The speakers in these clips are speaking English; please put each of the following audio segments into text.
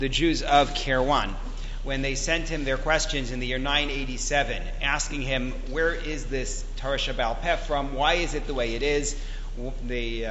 the Jews of Kairouan when they sent him their questions in the year 987, asking him, where is this Torah Shebaal Peh from? Why is it the way it is? We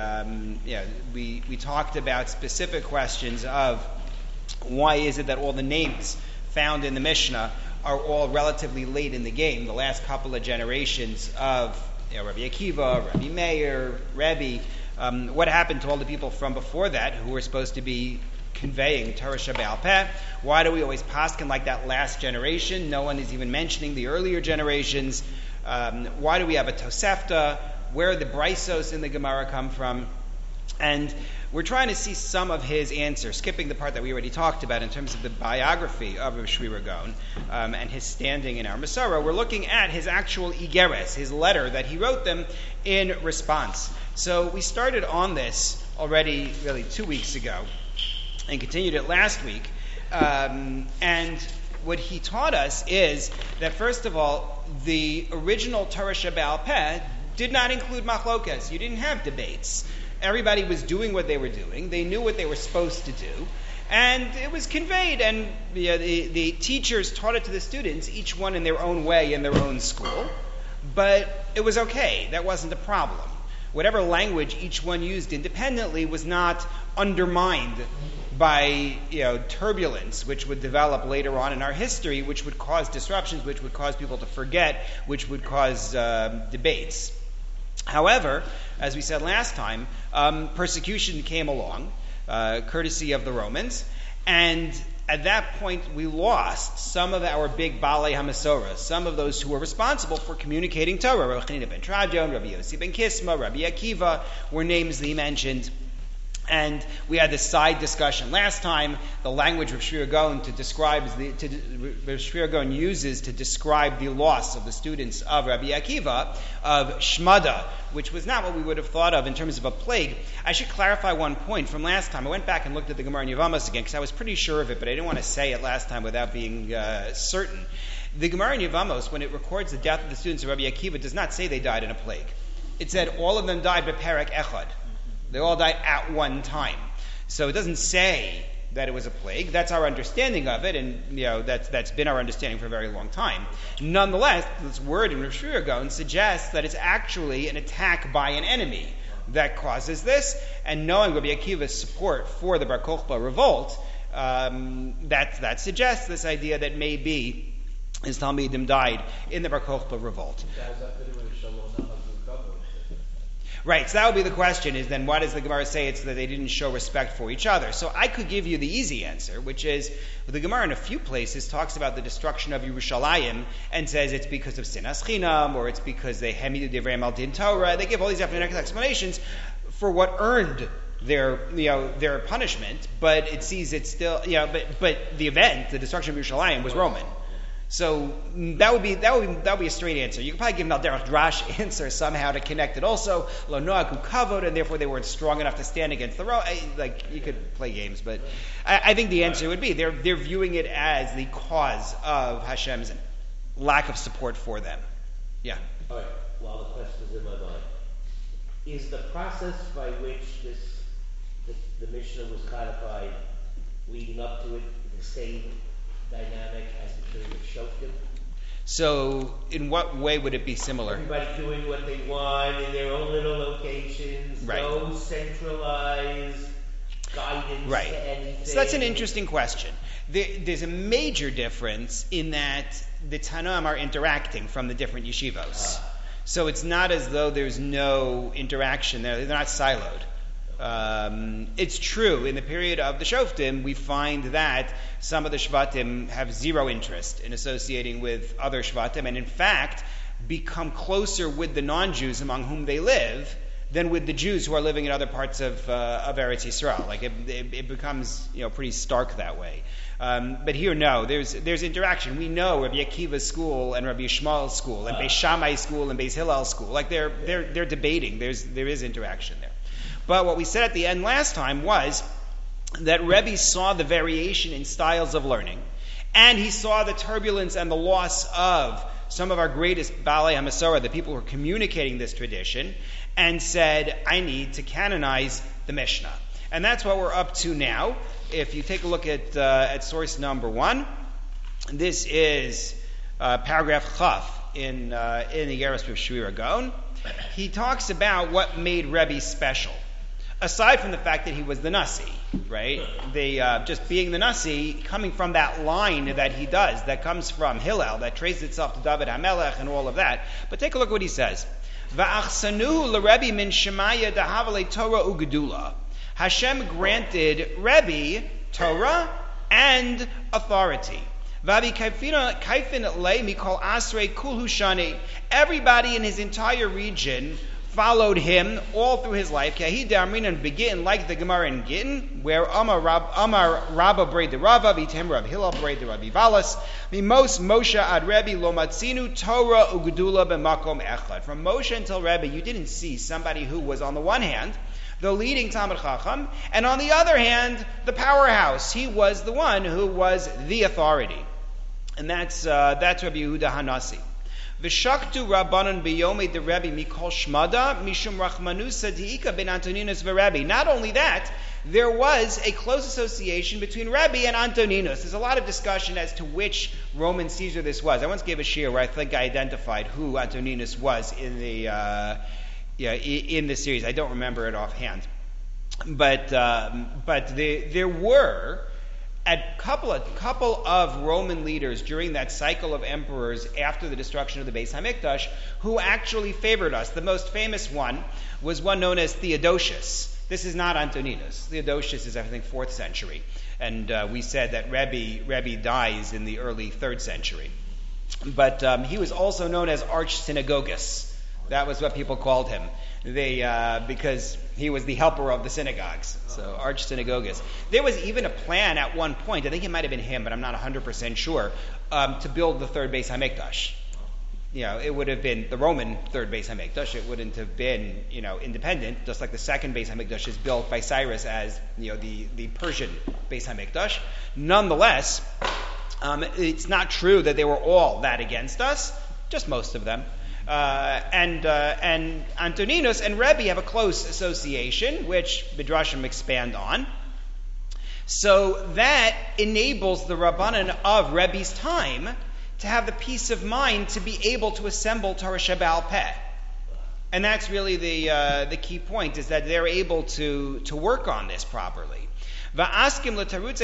talked about specific questions of why is it that all the names found in the Mishnah are all relatively late in the game, the last couple of generations of Rabbi Akiva, Rabbi Meir, Rebbe. What happened to all the people from before that who were supposed to be conveying Torah Shebaal Peh? Why do we always paskin like that last generation? No one is even mentioning the earlier generations. Why do we have a Tosefta? Where the Brysos in the Gemara come from? And we're trying to see some of his answers, skipping the part that we already talked about in terms of the biography of Rav Shri Ragon and his standing in our Masorah. We're looking at his actual Igeres, his letter that he wrote them in response. So we started on this already really 2 weeks ago and continued it last week. And what he taught us is that, first of all, the original Torah Shebaal Peh did not include machlokas. You didn't have debates. Everybody was doing what they were doing. They knew what they were supposed to do. And it was conveyed. And the teachers taught it to the students, each one in their own way, in their own school. But it was okay. That wasn't a problem. Whatever language each one used independently was not undermined by turbulence, which would develop later on in our history, which would cause disruptions, which would cause people to forget, which would cause debates. However, as we said last time, persecution came along, courtesy of the Romans, and at that point we lost some of our big Balei HaMasorah, some of those who were responsible for communicating Torah. Rabbi Chanina ben Trajon, Rabbi Yossi ben Kisma, Rabbi Akiva were names that he mentioned. And we had this side discussion last time, the language Rav Shri Ragon Rav Shri Ragon uses to describe the loss of the students of Rabbi Akiva, of Shmada, which was not what we would have thought of in terms of a plague. I should clarify one point from last time. I went back and looked at the Gemara in Yevamos again, because I was pretty sure of it, but I didn't want to say it last time without being certain. The Gemara in Yevamos, when it records the death of the students of Rabbi Akiva, does not say they died in a plague. It said all of them died beperek echad. They all died at one time. So it doesn't say that it was a plague. That's our understanding of it, and that's been our understanding for a very long time. Nonetheless, this word in Rav Shri Ragon suggests that it's actually an attack by an enemy that causes this, and knowing Rabbi Akiva's support for the Bar Kokhba revolt, that suggests this idea that maybe his Talmidim died in the Bar Kokhba revolt. Right, so that would be the question, is then why does the Gemara say it's that they didn't show respect for each other? So I could give you the easy answer, which is, the Gemara in a few places talks about the destruction of Yerushalayim and says it's because of Sinas Chinam, or it's because they hemidu devreim al din Torah. They give all these different explanations for what earned their punishment, but it sees it's still, but the event, the destruction of Yerushalayim, was Roman. So that would be a straight answer. You could probably give an al-derech drash answer somehow to connect it. Also, lo noagu kavod, and therefore they weren't strong enough to stand against the Roman. You could play games, but I think the answer would be they're viewing it as the cause of Hashem's lack of support for them. Yeah. All right. While the question's in my mind, is the process by which the Mishnah was codified leading up to it the same dynamic as the period of Shoftim? So, in what way would it be similar? Everybody doing what they want in their own little locations, right. No centralized guidance to anything. So that's an interesting question. There's a major difference in that the Tanaim are interacting from the different yeshivos. So it's not as though there's no interaction there. They're not siloed. It's true, in the period of the Shoftim, we find that some of the Shvatim have zero interest in associating with other Shvatim, and in fact, become closer with the non-Jews among whom they live than with the Jews who are living in other parts of Eretz Yisrael. Like it becomes pretty stark that way. But here, no, there's interaction. We know Rabbi Akiva's school and Rabbi Yishmael's school and Beis Shammai's school and Beis Hillel's school. Like they're debating. There is interaction there. But what we said at the end last time was that Rebbe saw the variation in styles of learning, and he saw the turbulence and the loss of some of our greatest Balei HaMasorah, the people who are communicating this tradition, and said, I need to canonize the Mishnah. And that's what we're up to now. If you take a look at source number 1, this is paragraph Chaf in the Yeres of Shvira Gaon. He talks about what made Rebbe special. Aside from the fact that he was the Nasi, right? Just being the Nasi, coming from that line that he does, that comes from Hillel, that traces itself to David HaMelech and all of that. But take a look at what he says. Va'achsanuhu l'Rebbe min Shemaya dahavale Torah u'gedula. Hashem granted Rebbe Torah and authority. Vavi kaifin le mikol asrei kulhu shani. Everybody in his entire region followed him all through his life. Kahi damrin and begin like the Gemara in Gittin, where Amar Rabba braid the Rava, Vitem Rab Hillel braid the Rabbi Valas. Mimos Moshe ad Rebbe lo matzinu Torah ugedula b'makom echad. From Moshe until Rebbe, you didn't see somebody who was on the one hand the leading Talmid Chacham, and on the other hand, the powerhouse. He was the one who was the authority. And that's Rabbi Yehuda Hanasi. V'shaktu Rabbanon b'yomei de Rebbe mikol shmada mishum rachmanusa diika ben Antoninus v'Rebbe. Not only that, there was a close association between Rebbe and Antoninus. There's a lot of discussion as to which Roman Caesar this was. I once gave a shiur where I think I identified who Antoninus was in the series. I don't remember it offhand, but there were a couple of Roman leaders during that cycle of emperors after the destruction of the Beis Hamikdash who actually favored us. The most famous one was one known as Theodosius. This is not Antoninus. Theodosius is, I think, 4th century, and we said that Rebbe dies in the early 3rd century. But he was also known as Arch-Synagogus. That was what people called him. Because he was the helper of the synagogues. So Arch-Synagogus. There was even a plan at one point, I think it might have been him, but I'm not 100% sure, to build the third Beis Hamikdash. It would have been the Roman third Beis Hamikdash. It wouldn't have been, independent, just like the second Beis Hamikdash is built by Cyrus as, the Persian Beis Hamikdash. Nonetheless, it's not true that they were all that against us, just most of them. And Antoninus and Rebbe have a close association, which Midrashim expand on. So that enables the Rabbanan of Rebbe's time to have the peace of mind to be able to assemble Torah Shebe'al Peh. And that's really the key point, is that they're able to work on this properly. He decides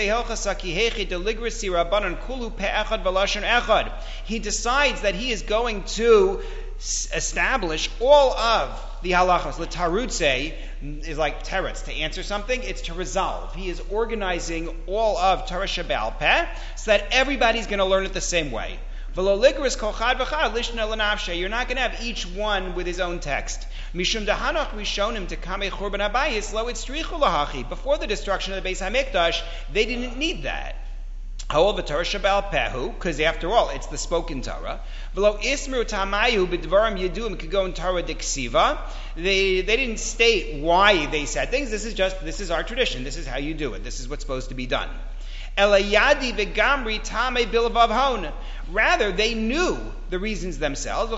that he is going to establish all of the halachos. L'tarutze is like teretz, to answer something. It's to resolve. He is organizing all of Torah Shebe'al Peh so that everybody's going to learn it the same way. You're not going to have each one with his own text. Before the destruction of the Beis Hamikdash, they didn't need that. However, Torah Shebe'al Pehu, because after all, it's the spoken Torah. They didn't state why they said things. This is our tradition. This is how you do it. This is what's supposed to be done. Rather, they knew the reasons themselves.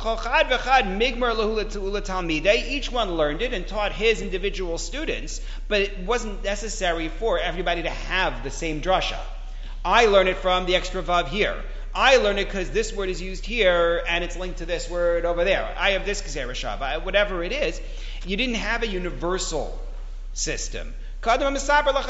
Each one learned it and taught his individual students, but it wasn't necessary for everybody to have the same drasha. I learn it from the extra vav here. I learn it because this word is used here and it's linked to this word over there. I have this Gezerah Shav. Whatever it is, you didn't have a universal system. Like when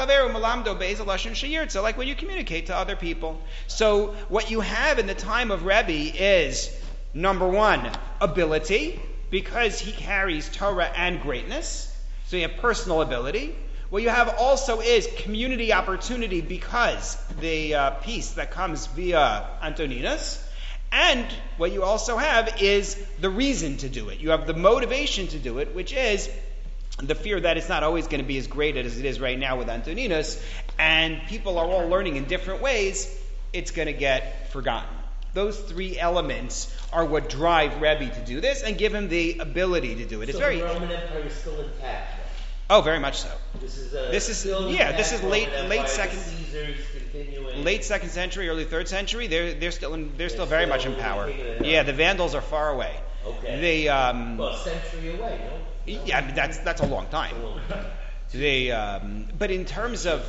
you communicate to other people. So what you have in the time of Rebbe is, number one, ability, because he carries Torah and greatness. So you have personal ability. What you have also is community opportunity, because the peace that comes via Antoninus. And what you also have is the reason to do it. You have the motivation to do it, which is the fear that it's not always going to be as great as it is right now with Antoninus, and people are all learning in different ways, it's going to get forgotten. Those three elements are what drive Rebbe to do this and give him the ability to do it. So the Roman Empire is still intact. Oh, very much so. This is late second, Caesars continuing. Late 2nd century, early 3rd century. They're still very much in power. Yeah, the Vandals are far away. Okay. A century away, no? Yeah, that's a long time. But in terms of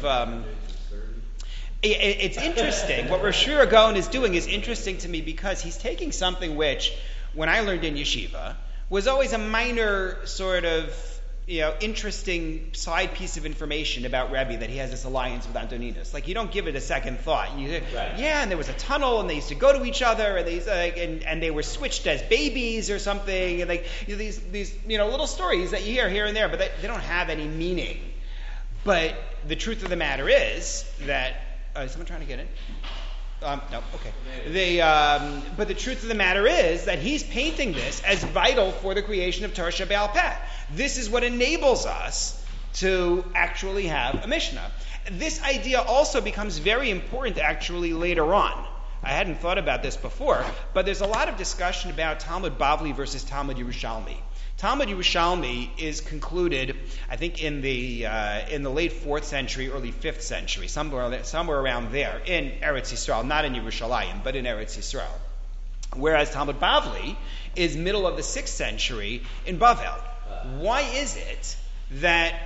it's interesting. What Rosh Gaon is doing is interesting to me because he's taking something which, when I learned in yeshiva, was always a minor sort of interesting side piece of information about Rebbe, that he has this alliance with Antoninus. Like, you don't give it a second thought. Right. Yeah, and there was a tunnel, and they used to go to each other, and they were switched as babies or something, and these little stories that you hear here and there, but they don't have any meaning. But the truth of the matter is that is someone trying to get in? No, okay. But the truth of the matter is that he's painting this as vital for the creation of Torah Shebe'al Peh. This is what enables us to actually have a Mishnah. This idea also becomes very important actually later on. I hadn't thought about this before, but there's a lot of discussion about Talmud Bavli versus Talmud Yerushalmi. Talmud Yerushalmi is concluded, I think, in the late 4th century, early 5th century, somewhere around there, in Eretz Yisrael, not in Yerushalayim, but in Eretz Yisrael. Whereas Talmud Bavli is middle of the 6th century in Bavel. Why is it that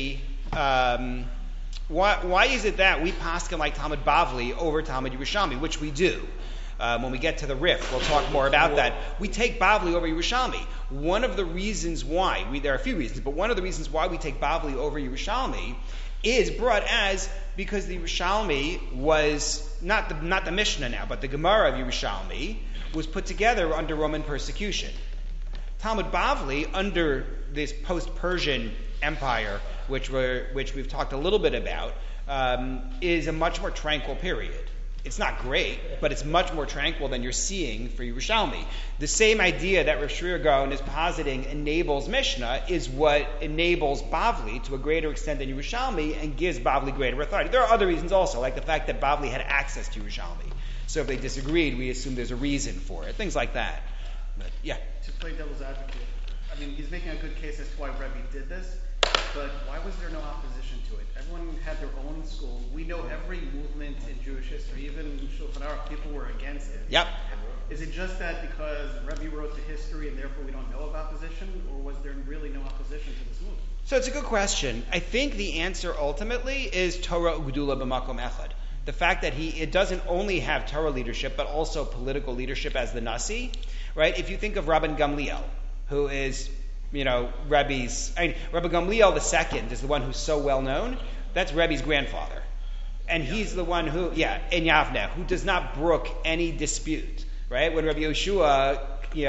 why is it that we paskin like Talmud Bavli over Talmud Yerushalmi, which we do? When we get to the Rif, we'll talk more about that. We take Bavli over Yerushalmi. One of the reasons why, there are a few reasons, but one of the reasons why we take Bavli over Yerushalmi is brought as because the Yerushalmi was not the Mishnah now, but the Gemara of Yerushalmi was put together under Roman persecution. Talmud Bavli, under this post-Persian empire, which we've talked a little bit about, is a much more tranquil period. It's not great, but it's much more tranquil than you're seeing for Yerushalmi. The same idea that Rosh Gaon is positing enables Mishnah is what enables Bavli to a greater extent than Yerushalmi and gives Bavli greater authority. There are other reasons also, like the fact that Bavli had access to Yerushalmi. So if they disagreed, we assume there's a reason for it. Things like that. But, yeah. To play devil's advocate, I mean, he's making a good case as to why Rebbe did this, but why was there no opposition to it? Everyone had their own school. We know every movement in Jewish history, even Shulchan Aruch, people were against it. Yep. Is it just that because Rebbe wrote the history and therefore we don't know of opposition, or was there really no opposition to this move? So it's a good question. I think the answer ultimately is Torah Ugdula b'makom echad. The fact that it doesn't only have Torah leadership, but also political leadership as the Nasi, right? If you think of Rabban Gamliel, who is, Rebbe's, Rabbi Gamliel II is the one who's so well known. That's Rebbe's grandfather. And he's the one who, in Yavne, who does not brook any dispute, right? When Rabbi Yoshua,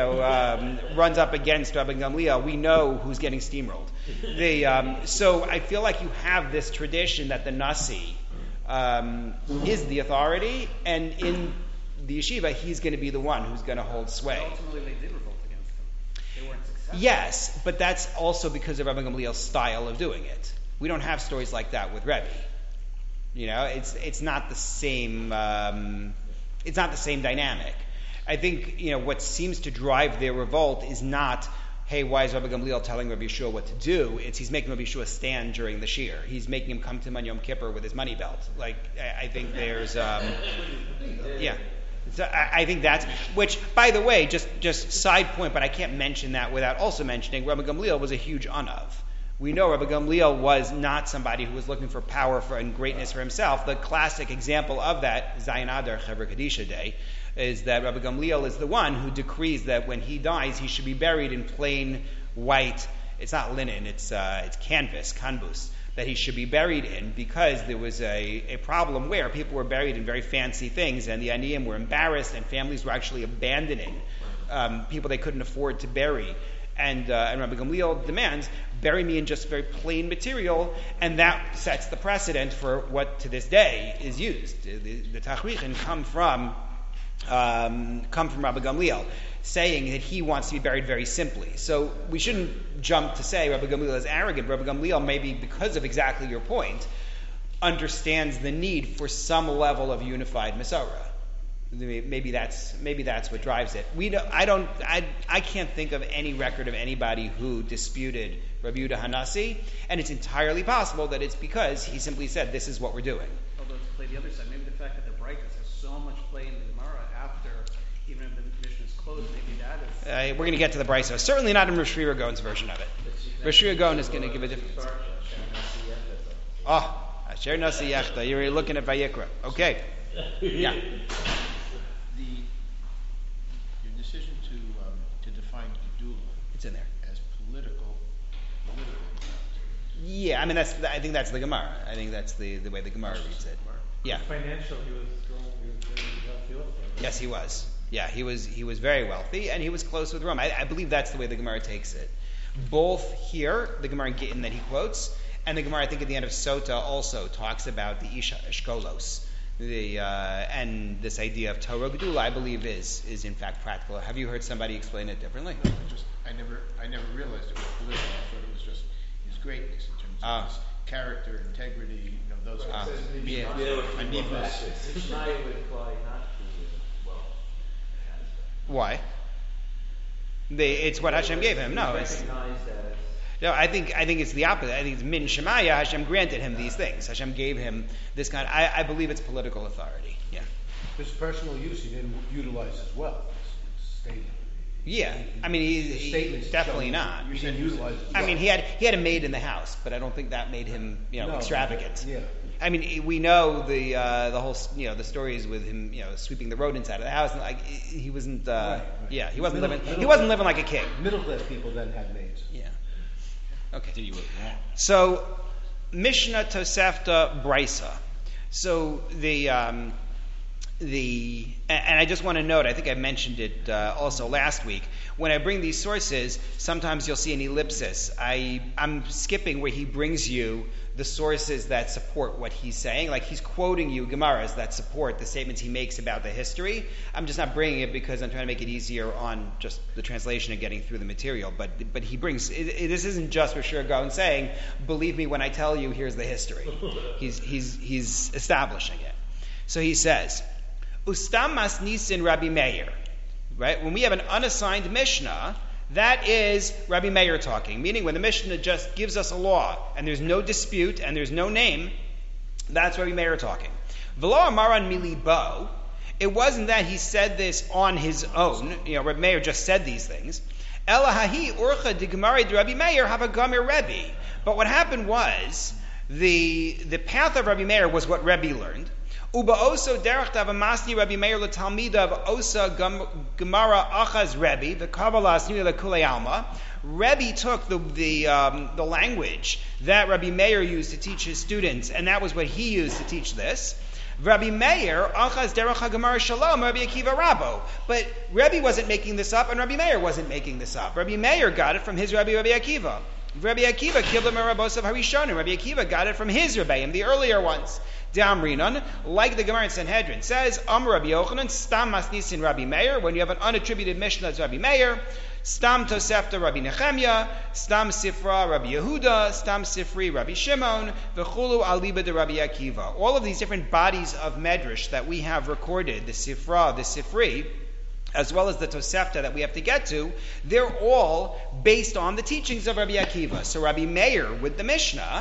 runs up against Rabbi Gamliel, we know who's getting steamrolled. So I feel like you have this tradition that the Nasi is the authority, and in the yeshiva, he's going to be the one who's going to hold sway. But ultimately, they did revolt against him. They weren't successful. Yes, but that's also because of Rabbi Gamliel's style of doing it. We don't have stories like that with Rebbe. It's not the same. It's not the same dynamic. I think what seems to drive their revolt is not, hey, why is Rabbi Gamliel telling Rabbi Yeshua what to do? It's he's making Rabbi Yeshua stand during the shir. He's making him come to him on Yom Kippur with his money belt. Like, I think there's, So I think that's, which, by the way, just side point, but I can't mention that without also mentioning Rabbi Gamliel was a huge unav. We know Rabbi Gamliel was not somebody who was looking for power and greatness for himself. The classic example of that, Zayin Adar Chevra Kadisha Day, is that Rabbi Gamliel is the one who decrees that when he dies, he should be buried in plain white, it's not linen, it's canvas, kanbus, that he should be buried in, because there was a problem where people were buried in very fancy things, and the Aniyim were embarrassed, and families were actually abandoning people they couldn't afford to bury. And Rabbi Gamliel demands, bury me in just very plain material, and that sets the precedent for what to this day is used. The Tachrichin come from Rabbi Gamliel, saying that he wants to be buried very simply. So we shouldn't jump to say Rabbi Gamliel is arrogant. Rabbi Gamliel, maybe because of exactly your point, understands the need for some level of unified Masorah. Maybe that's what drives it. I can't think of any record of anybody who disputed Rabbi Yehuda Hanasi, and it's entirely possible that it's because he simply said, "This is what we're doing." Although to play the other side, maybe the fact that the Braitos has so much play in the Gemara after even if the Mishnah is closed, maybe that is. We're going to get to the Brisa. Certainly not in Rosh Gaon's version of it. Rosh Gaon is going to give a difference. Oh, Asher Nasi Yechta. You're looking at Vayikra. Okay. Yeah. Your decision to define Gedula It's in there. as political grounds. Yeah, I mean I think that's the Gemara. I think that's the way the Gemara reads it. Yeah. Financial, he was very wealthy. Yes, he was. Yeah, he was very wealthy, and he was close with Rome. I believe that's the way the Gemara takes it. Both here, the Gemara in Gittin that he quotes, and the Gemara I think at the end of Sota also talks about the Isha Eshkolos, and this idea of Torah Gedula, I believe is in fact practical. Have you heard somebody explain it differently? No, I never realized it was political. I thought it was just his greatness in terms of his character, integrity, those kinds of things. Yeah. Mishnah would imply not to wealth. Why? It's what Hashem gave him. No, it's. No, I think it's the opposite. I think it's min Shemaya. Hashem granted him these things. Hashem gave him this kind. I believe it's political authority. Yeah. His personal use, he didn't utilize his wealth. It's stated. Yeah, I mean, he definitely not. You said utilize his wealth. I mean, he had a maid in the house, but I don't think that made him, extravagant. Yeah. I mean, we know the whole, the stories with him, sweeping the rodents out of the house. And like, he wasn't. Right. Yeah, he wasn't living. He wasn't living like a king. Middle class people then had maids. Yeah. Okay. So, Mishnah Tosefta Brisa. So and I just want to note, I think I mentioned it also last week, when I bring these sources, sometimes you'll see an ellipsis. I'm skipping where he brings you the sources that support what he's saying. Like he's quoting you Gemaras that support the statements he makes about the history. I'm just not bringing it because I'm trying to make it easier on just the translation and getting through the material. But he brings, this isn't just Rosh Gaon saying, believe me when I tell you, here's the history. He's establishing it. So he says, Ustam Masnisin Rabbi Meir. Right? When we have an unassigned Mishnah, that is Rabbi Meir talking. Meaning when the Mishnah just gives us a law and there's no dispute and there's no name, that's Rabbi Meir talking. V'lo amaran milibo. It wasn't that he said this on his own. Rabbi Meir just said these things. Elahahi urcha de Gemara de Rabbi Meir have a gomer Rebbe. But what happened was the path of Rabbi Meir was what Rebbe learned. Uba oso derech tavamasni Rabbi Meir letalmidav osa gemara achaz Rebbe the Kabbalah asnina lekulei alma. Rebbe took the language that Rabbi Meir used to teach his students, and that was what he used to teach this. Rabbi Meir achaz derech hagemara shalom Rabbi Akiva Rabbo. But Rebbe wasn't making this up, and Rabbi Meir wasn't making this up. Rabbi Meir got it from his Rabbi Akiva. Rabbi Akiva kibla merabosav harishonim. Rabbi Akiva got it from his Rebbeim, the earlier ones. Damrinon, like the Gemara in Sanhedrin says, Rabbi Yochanan, Stam Masnisin Rabbi Meir. When you have an unattributed Mishnah, that's Rabbi Meir. Stam Tosefta Rabbi Nechemya, Stam Sifra Rabbi Yehuda, Stam Sifri Rabbi Shimon, V'chulu Aliba de Rabbi Akiva. All of these different bodies of Medrash that we have recorded, the Sifra, the Sifri, as well as the Tosefta that we have to get to, they're all based on the teachings of Rabbi Akiva. So Rabbi Meir, with the Mishnah,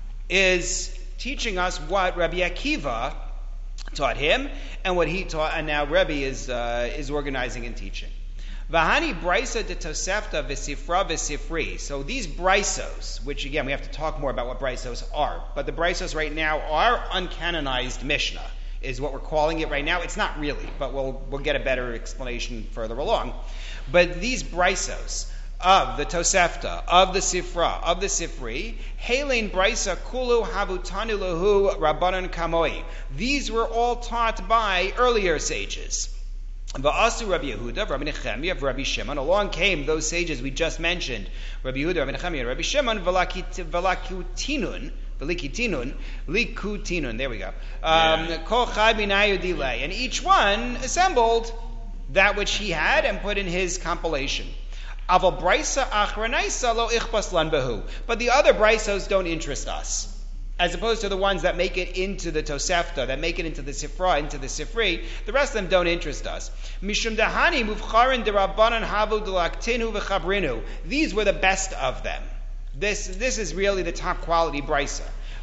is teaching us what Rabbi Akiva taught him and what he taught, and now Rebbe is organizing and teaching. Vahani brisa de Tosefta v'sifra v'sifri. So these brisos, which again we have to talk more about what brisos are, but the brisos right now are uncanonized Mishnah, is what we're calling it right now. It's not really, but we'll get a better explanation further along. But these brisos of the Tosefta, of the Sifra, of the Sifri, Helein Brisa Kulu Havutanu Lahu Rabbanan Kamoi. These were all taught by earlier sages. Va'asu Rabbi Yehuda, Rabbi Nechemya, Rabbi Shimon. Along came those sages we just mentioned, Rabbi Yehuda, Rabbi Nechemya, Rabbi Shimon, Likutinun, there we go. Kol Chai B'nayu Dilei. And each one assembled that which he had and put in his compilation. Aval Brisa Achranaisa lo ichbas lan behu. But the other Brisos don't interest us, as opposed to the ones that make it into the Tosefta, that make it into the Sifra, into the Sifri. The rest of them don't interest us. Mishum dahani muvcharin derabanan havu delaktinu v'chabrinu. These were the best of them. This is really the top quality Brisa.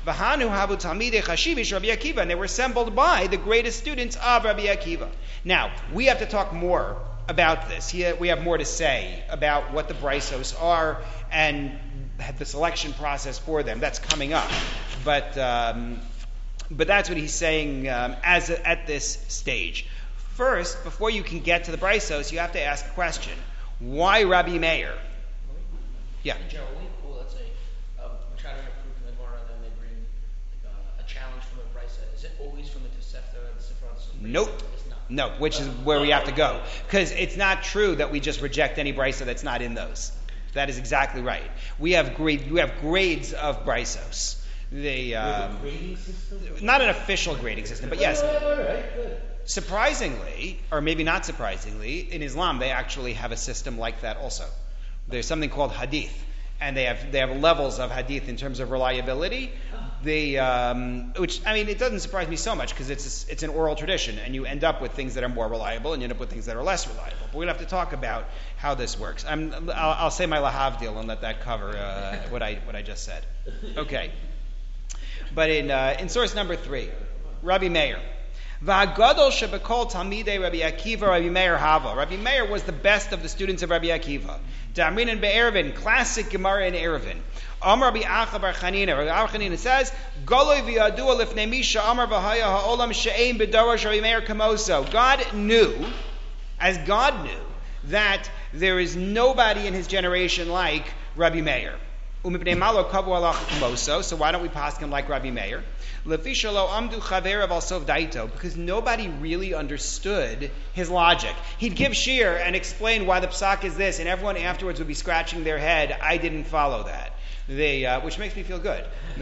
V'hanu havu talmidei chashivish Rabbi Akiva, and they were assembled by the greatest students of Rabbi Akiva. Now, we have to talk more about this. We have more to say about what the Brisos are and the selection process for them. That's coming up. But that's what he's saying at this stage. First, before you can get to the Brisos, you have to ask a question. Why Rabbi Meir? Yeah. In general, let's say we're trying to prove from the Gemara, and then they bring a challenge from a Brisa. Is it always from the Tosefta and the Sifra? Nope. It's not. No, which is where we have to go. Because it's not true that we just reject any Brisa that's not in those. That is exactly right. We have grades of Brisos. Grading system? Not an official grading system, but yes. All right, good. Surprisingly, or maybe not surprisingly, in Islam they actually have a system like that also. There's something called hadith, and they have levels of hadith in terms of reliability. Which I mean, it doesn't surprise me so much because it's an oral tradition, and you end up with things that are more reliable, and you end up with things that are less reliable. But we'll have to talk about how this works. I'll say my lahavdil and let that cover what I just said. Okay, but in source number 3, Rabbi Meir. V'hagadol shebekol talmidei Rabbi Akiva Rabbi Meir Hava. Rabbi Meir was the best of the students of Rabbi Akiva. Damrin be'erevin, classic Gemara in Erevin. Amar Rabbi Acha bar Chanina. Rabbi Acha Chanina says, Goloi v'yadua lifnei misha Amar v'haya ha'olam she'ein b'darash Rabbi Meir kamoso. God knew that there is nobody in his generation like Rabbi Meir. So why don't we pass him like Rabbi Meir? Because nobody really understood his logic. He'd give shir and explain why the psak is this, and everyone afterwards would be scratching their head, I didn't follow that. Which makes me feel good.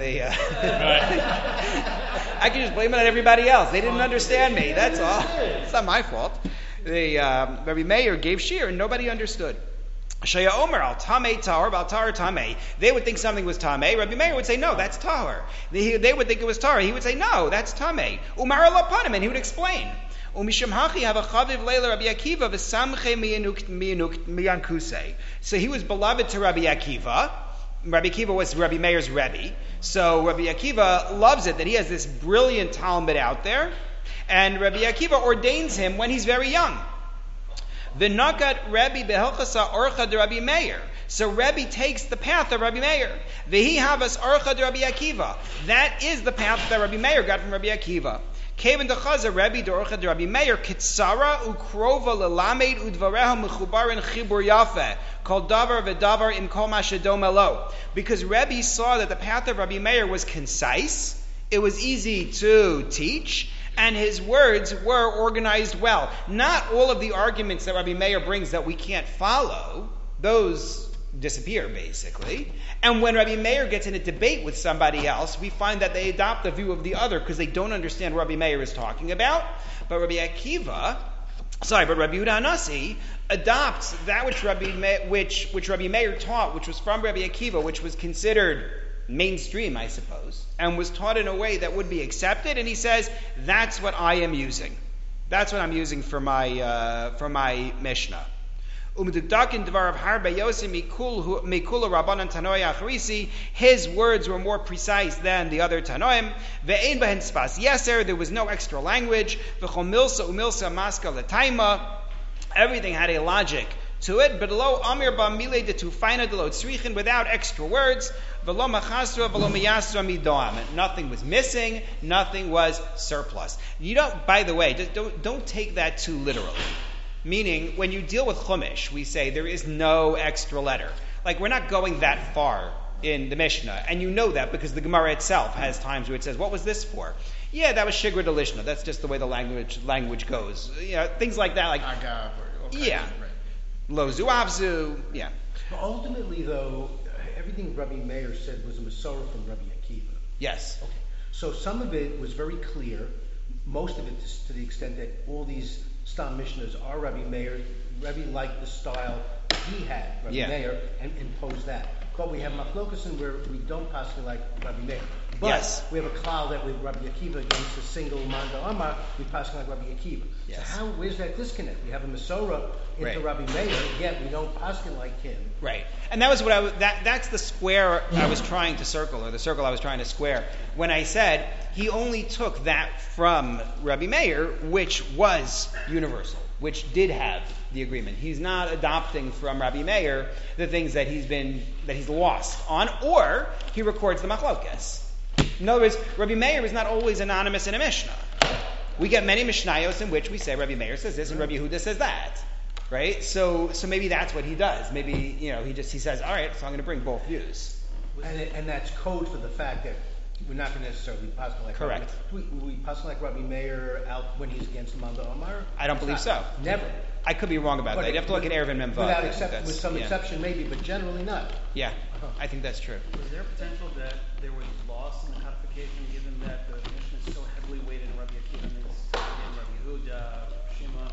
I can just blame it on everybody else. They didn't understand me, that's all. It's not my fault. Rabbi Meir gave shir and nobody understood. Shaya Omer al Tamei Tahor, al Tahor Tamei. They would think something was Tamei. Rabbi Meir would say, no, that's Tahor. They would think it was Tahor. He would say, no, that's Tamei. Umar al-Panim, and he would explain. Umisham Hachi have a Chaviv Leila Rabbi Akiva v'samche miyankuse. So he was beloved to Rabbi Akiva. Rabbi Akiva was Rabbi Meir's Rebbe. So Rabbi Akiva loves it that he has this brilliant Talmud out there. And Rabbi Akiva ordains him when he's very young. V'nakat Rebbe behelchasa orcha de Rabbi Meir. So Rebbe takes the path of Rabbi Meir. V'hi havas orcha de Rabbi Akiva. That is the path that Rabbi Meir got from Rabbi Akiva. Kevin dechaza Rebbe de orcha de Rabbi Meir kitsara ukrova lelamed udvareha mechubarin chibur yafeh kol davar v'davar im kol mashadom elo. Because Rebbe saw that the path of Rabbi Meir was concise, it was easy to teach, and his words were organized well. Not all of the arguments that Rabbi Meir brings that we can't follow, those disappear basically. And when Rabbi Meir gets in a debate with somebody else, we find that they adopt the view of the other because they don't understand what Rabbi Meir is talking about. But Rabbi Yehuda Hanasi adopts that which Rabbi Meir taught, which was from Rabbi Akiva, which was considered mainstream, I suppose, and was taught in a way that would be accepted, and he says, that's what I am using. That's what I'm using for my Mishnah. His words were more precise than the other Tanoim. There was no extra language. Everything had a logic to it, but lo amir ba mile de tufaina de lo tzrichin, without extra words, v'lo machasra v'lo miyasra midoam. Nothing was missing, nothing was surplus. You don't, by the way, just don't take that too literally. Meaning, when you deal with Chumash, we say there is no extra letter. Like, we're not going that far in the Mishnah, and you know that because the Gemara itself has times where it says, what was this for? Yeah, that was Shigra de Lishna. That's just the way the language goes. You know, things like that, like Agav, or yeah. Lo zuavzu, yeah. But ultimately, though, everything Rabbi Meir said was a Masorah from Rabbi Akiva. Yes. Okay. So some of it was very clear. Most of it, to the extent that all these Stam Mishnahs are Rabbi Meir. Rabbi liked the style he had, Rabbi Meir, and imposed that. But we have machlokasin where we don't paskin like Rabbi Meir. But Yes. we have a klal that with Rabbi Akiva against a single manda amar, we paskin like Rabbi Akiva. Yes. So where's that disconnect? We have a Masorah into Right. Rabbi Meir, yet we don't paskin like him. Right. And that was what that's the square I was trying to circle, or the circle I was trying to square, when I said he only took that from Rabbi Meir, which was universal, which did have the agreement. He's not adopting from Rabbi Meir the things that he's lost on, or he records the machlokes. In other words, Rabbi Meir is not always anonymous in a Mishnah. We get many Mishnayos in which we say Rabbi Meir says this and Rabbi Yehuda says that. Right? So maybe that's what he does. Maybe, he says, all right, so I'm going to bring both views. And that's code for the fact that we're not going to necessarily paskin like Correct. Rabbi. We paskin like Rabbi Meir out when he's against manda amar? I don't believe so. Never. I could be wrong about that. You have to look at Erevin Memvav. Without exception, with some yeah. exception maybe, but generally not. Yeah, I think that's true. Was there potential that there was loss in the codification, given that the Mishnah is so heavily weighted in Rabbi Akiva and Rabbi Yehuda, Shema?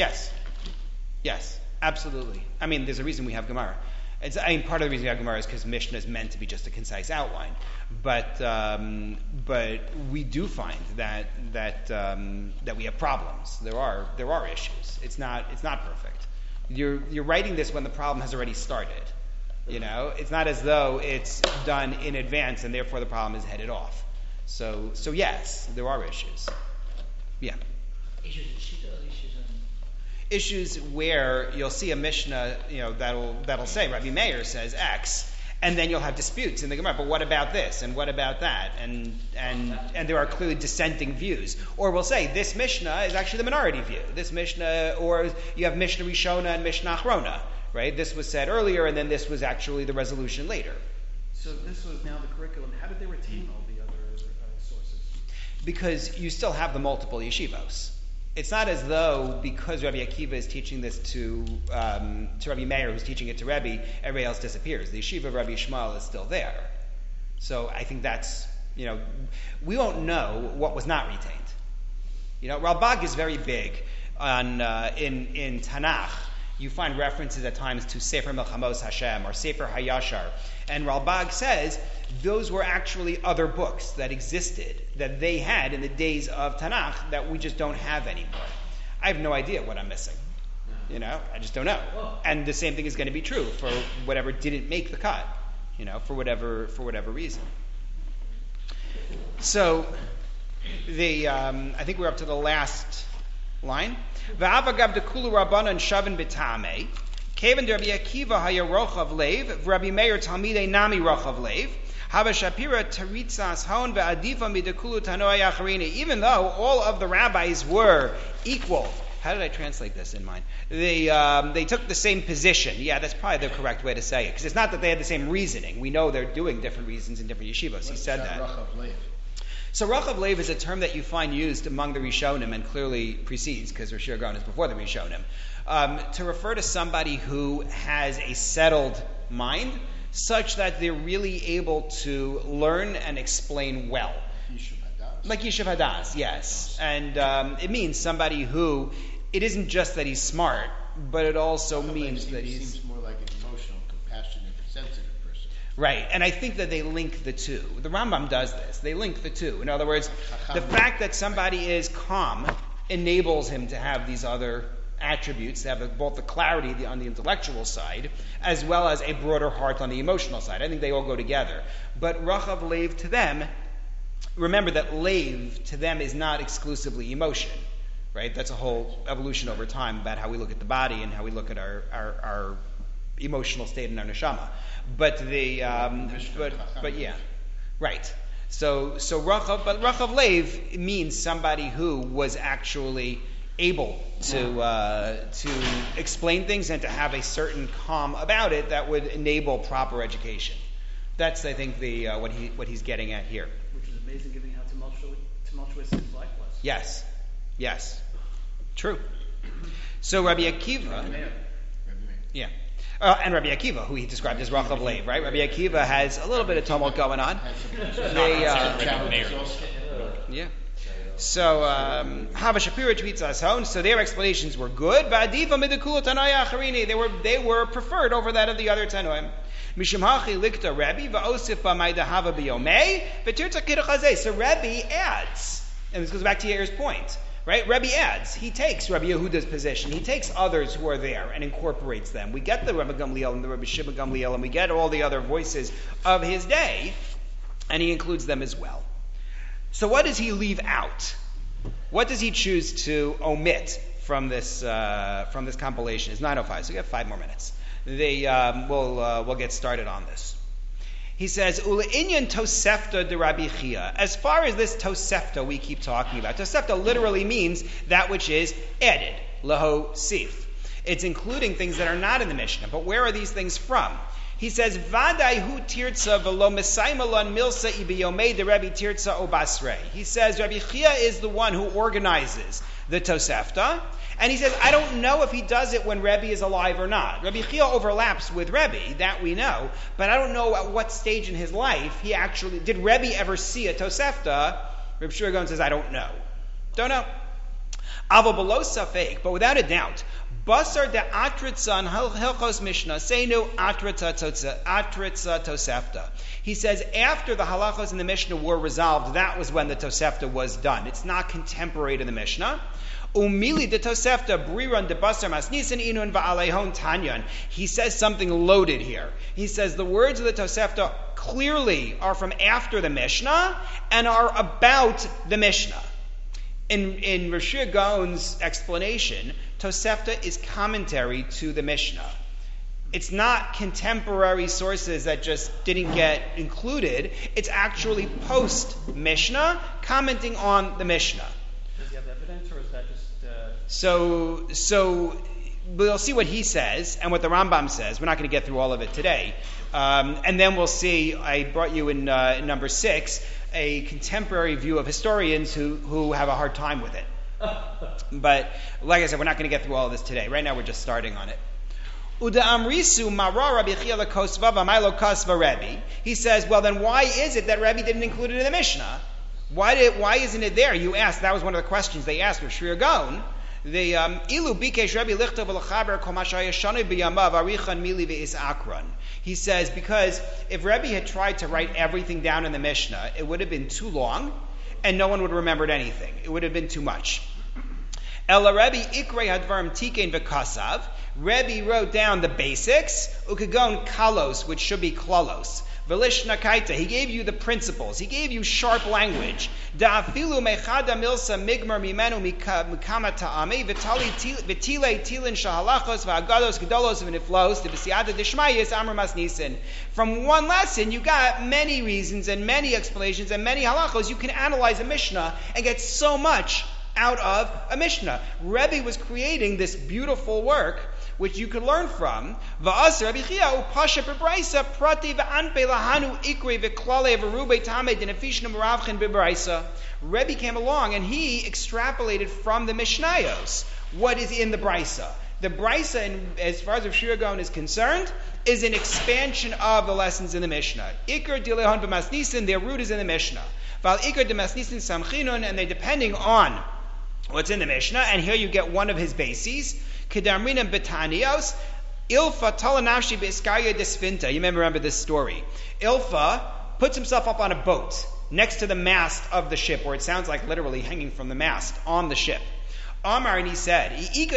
Yes, absolutely. I mean, there's a reason we have Gemara. Part of the reason we have Gemara is because Mishnah is meant to be just a concise outline. But we do find that we have problems. There are issues. It's not perfect. You're writing this when the problem has already started. It's not as though it's done in advance and therefore the problem is headed off. So yes, there are issues. Yeah. Issues in Shita, Issues where you'll see a Mishnah, that'll say Rabbi Meir says X, and then you'll have disputes in the Gemara. But what about this and what about that? And there are clearly dissenting views. Or we'll say this Mishnah is actually the minority view. This Mishnah, or you have Mishnah Rishona and Mishnah Achrona, right? This was said earlier, and then this was actually the resolution later. So this was now the curriculum. How did they retain all the other sources? Because you still have the multiple yeshivos. It's not as though because Rabbi Akiva is teaching this to Rabbi Meir, who's teaching it to Rebbe, everybody else disappears. The yeshiva of Rabbi Yishmael is still there. So I think that's, we won't know what was not retained. Ralbag is very big on in Tanakh. You find references at times to Sefer Melchamos Hashem or Sefer Hayashar. And Ralbag says those were actually other books that existed, that they had in the days of Tanakh that we just don't have anymore. I have no idea what I'm missing. I just don't know. And the same thing is going to be true for whatever didn't make the cut, for whatever reason. So, I think we're up to the last line. V'avagav dekulu rabbanan shavin b'tamei. Kevan de Rabbi Akiva haya rochav leiv. Rabbi Meir talmidei nami rochav leiv. Hava Shapira Taritzas Haon Ve'adifa Midekulu Tanoi Acharina. Even though all of the rabbis were equal, how did I translate this in mine? They took the same position. Yeah, that's probably the correct way to say it, because it's not that they had the same reasoning. We know they're doing different reasons in different yeshivas. He said that. So Rachav Leiv is a term that you find used among the Rishonim and clearly precedes, because Rosh Hashanah is before the Rishonim, to refer to somebody who has a settled mind, such that they're really able to learn and explain well. Like Yishuv Hadas, yes. And it means somebody who, it isn't just that he's smart, but it also means that he seems more like an emotional, compassionate, sensitive person. Right, and I think that they link the two. The Rambam does this. They link the two. In other words, the fact that somebody is calm enables him to have these other attributes, to have both the clarity on the intellectual side, as well as a broader heart on the emotional side. I think they all go together. But Rachav Leiv to them, remember that Leiv to them is not exclusively emotion, right? That's a whole evolution over time about how we look at the body and how we look at our emotional state and our neshama. But yeah, right. So Rachav Leiv means somebody who was actually able to explain things and to have a certain calm about it that would enable proper education. That's, I think, what he's getting at here. Which is amazing, given how tumultuous his life was. Yes, true. So Rabbi Akiva, yeah, and Rabbi Akiva, who he described as Rachav Leiv, right? Rabbi Akiva has a little bit of tumult going on. Yeah. So Hava Shapira tweets us home. So their explanations were good. They were preferred over that of the other Tanoim. So Rebbe adds, and this goes back to Yair's point, right? Rebbe adds. He takes Rabbi Yehuda's position. He takes others who are there and incorporates them. We get the Rebbe Gamliel and the Rebbe Shimon Gamliel, and we get all the other voices of his day, and he includes them as well. So what does he leave out? What does he choose to omit from this compilation? It's 9:05, so we have 5 more minutes. We'll get started on this. He says, Ule'inyan Tosefta de Rabbi Chia. As far as this Tosefta we keep talking about, Tosefta literally means that which is added, Laho Sif. It's including things that are not in the Mishnah. But where are these things from? He says, Vadai hu tirtza velo mesaimalon milsa ibiyomei de Rabbi tirtza obasrei. He says Rabbi Chia is the one who organizes the Tosefta. And he says, I don't know if he does it when Rebbe is alive or not. Rabbi Chia overlaps with Rebbe, that we know, but I don't know at what stage in his life he actually, did Rebbe ever see a Tosefta? Reb Shua Gaon says, I don't know. Don't know. Avo below safek, but without a doubt, Basar de Atritza and Hilchos Mishnah, Seinu Atritza Tosefta. He says, after the halachos in the Mishnah were resolved, that was when the Tosefta was done. It's not contemporary to the Mishnah. Umili de Tosefta briran de basar masnisan inun va'alehon tanyan. He says something loaded here. He says the words of the Tosefta clearly are from after the Mishnah and are about the Mishnah. In Rosh Gaon's explanation, Tosefta is commentary to the Mishnah. It's not contemporary sources that just didn't get included. It's actually post-Mishnah commenting on the Mishnah. Does he have evidence, or is that just... So we'll see what he says and what the Rambam says. We're not going to get through all of it today. And then we'll see, I brought you in number 6, a contemporary view of historians who have a hard time with it. But like I said, we're not going to get through all of this today. Right now we're just starting on it. He says, well then why is it that Rebbe didn't include it in the Mishnah? Why isn't it there? You asked, that was one of the questions they asked with Shri Gaon. He says, because if Rebbe had tried to write everything down in the Mishnah, it would have been too long, and no one would have remembered anything. It would have been too much. Rebbe wrote down the basics, ukagon kalos, which should be klalos. Velishna kaita, he gave you the principles. He gave you sharp language. Da'afilu mechada milsa migmar mimenu mikama ta'ame v'tile tilin shahalachos v'agados gedolos v'niflos v'siyata dishmayis amr masnisin. From one lesson, you got many reasons and many explanations and many halachos. You can analyze a Mishnah and get so much out of a Mishnah. Rebbe was creating this beautiful work which you could learn from. Rebbe came along and he extrapolated from the Mishnayos what is in the Brisa. The Brisa, as far as Rav Shua Gaon is concerned, is an expansion of the lessons in the Mishnah. Ikar dilehon b'masnisin, their root is in the Mishnah. Val ikar d'masnisin samchinun, and they're depending on what's in the Mishnah. And here you get one of his bases. Kedamrinim betanios, Ilfa talanavshi b'iskarya desfinta. You may remember this story. Ilfa puts himself up on a boat next to the mast of the ship, or it sounds like literally hanging from the mast on the ship. Amar, and he said,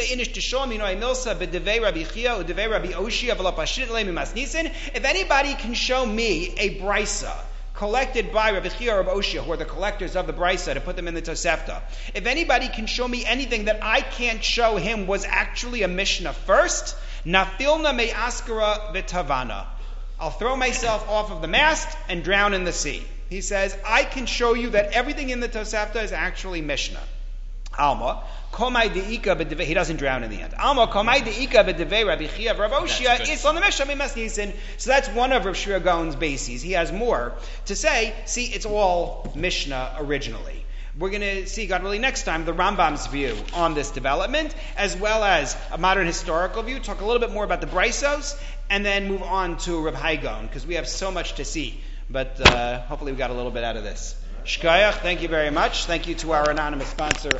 if anybody can show me a brisa collected by Rabbi Chia or Rabbi Oshia, who are the collectors of the brisa, to put them in the Tosefta, if anybody can show me anything that I can't show him was actually a Mishnah first, nafilna me askara v'tavana, I'll throw myself off of the mast and drown in the sea. He says, I can show you that everything in the Tosefta is actually Mishnah. Alma, komai deika b'devei, he doesn't drown in the end. Alma, komai deika b'devei Rabbi Chia Rabbi Oshia, it's on the Mishnah b'masnisin. So that's one of Rav Shua Gaon's bases. He has more to say. See, it's all Mishnah originally. We're going to see, God willing, next time, the Rambam's view on this development, as well as a modern historical view, talk a little bit more about the Brisos, and then move on to Rav Hai Gaon, because we have so much to see. But hopefully we got a little bit out of this. Shkoyach, thank you very much. Thank you to our anonymous sponsor.